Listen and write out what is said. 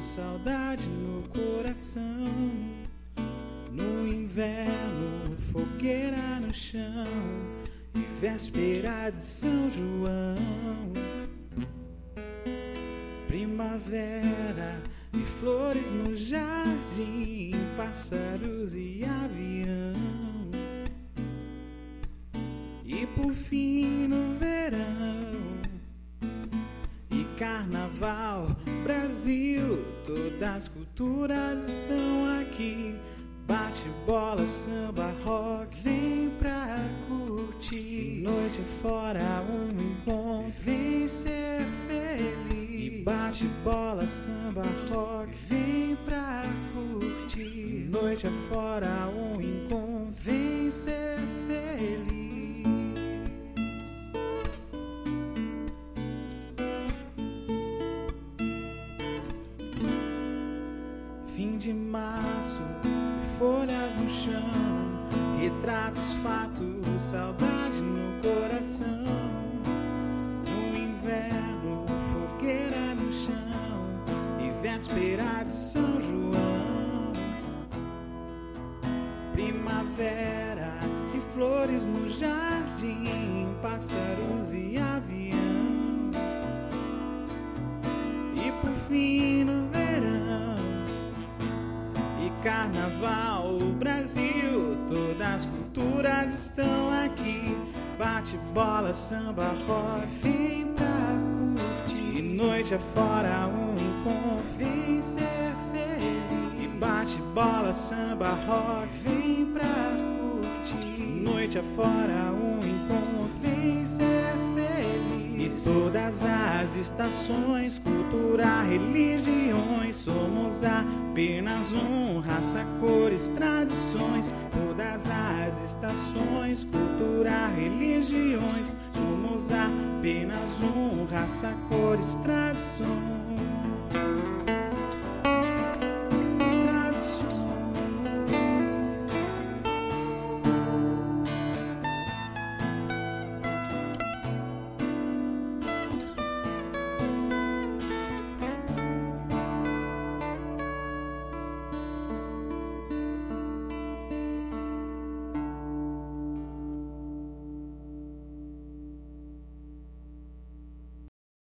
saudade no coração. No inverno, fogueira no chão e véspera de São João. Primavera e flores no jardim, pássaros e avião. E por fim no verão e carnaval, Brasil, todas as culturas estão aqui. Bate bola, samba, rock, vem pra curtir. Noite fora um encontro, vem ser feliz. E bate bola, samba, rock, vem pra curtir. Noite afora um encontro, vem ser feliz. Fim de março, folhas no chão, retratos, fatos, saudade no coração. No inverno, fogueira no chão e véspera de São João. Primavera e flores no jardim, pássaros e avião. E por fim no verão e carnaval, Brasil, todas as culturas estão aqui. Bate bola, samba, rock, vem pra curtir. E noite afora um encontro, vem ser feliz. E bate bola, samba, rock, vem pra curtir. E noite afora um encontro, vem ser feliz. E todas as estações, cultura, religiões, somos apenas um, raça, cores, tradições. Todas as estações, cultura, religiões, somos apenas um, raça, cores, tradições.